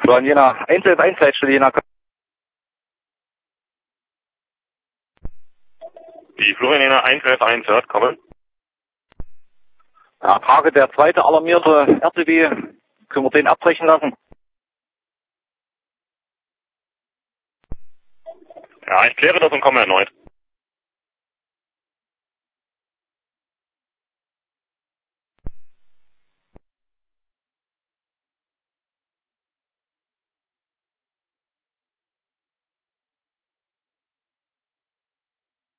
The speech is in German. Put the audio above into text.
Florian Jena 111 Leitstelle Jena. Die Florian Jena 111 hört, kommen. Ja, Frage, der zweite alarmierte RTW, können wir den abbrechen lassen? Ja, ich kläre das und komme erneut.